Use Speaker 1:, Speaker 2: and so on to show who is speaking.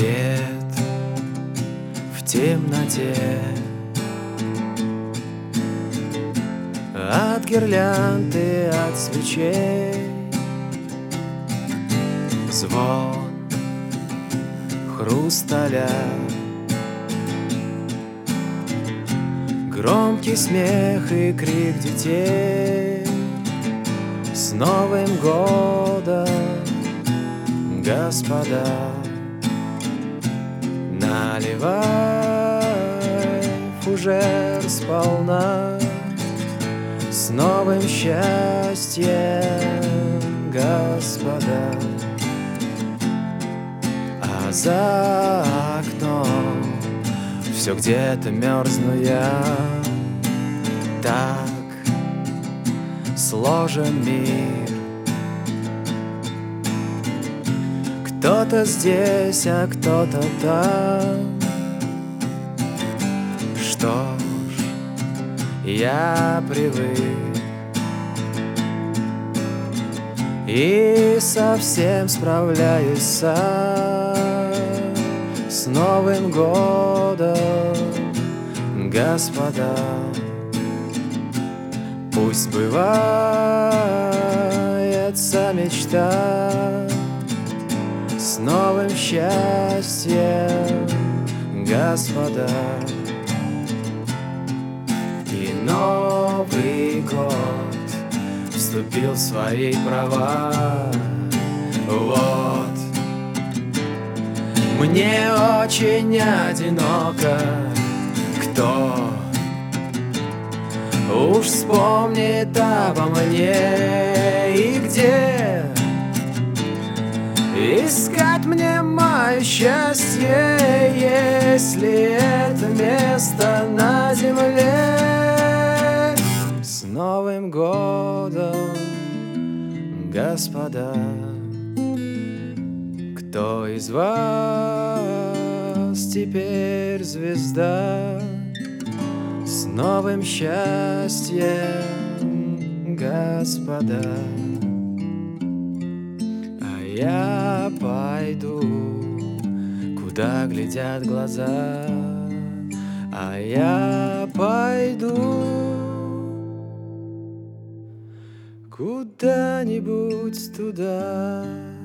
Speaker 1: свет в темноте. От гирлянды, от свечей звон хрусталя, громкий смех и крик детей. С Новым годом, господа! Наливай фужер сполна, с новым счастьем, господа! А за окном все где-то мерзну я. Так сложен мир. Кто-то здесь, а кто-то там. Что ж, я привык и совсем справляюсь сам. С Новым годом, господа! Пусть сбывается мечта. С новым счастьем, господа! И Новый год вступил в свои права. Вот мне очень одиноко. Кто уж вспомнит обо мне? И где искать мне мое счастье, если это место на земле? С Новым годом, господа! Кто из вас теперь звезда? С новым счастьем, господа! А я пойду, куда глядят глаза. А я пойду куда-нибудь туда.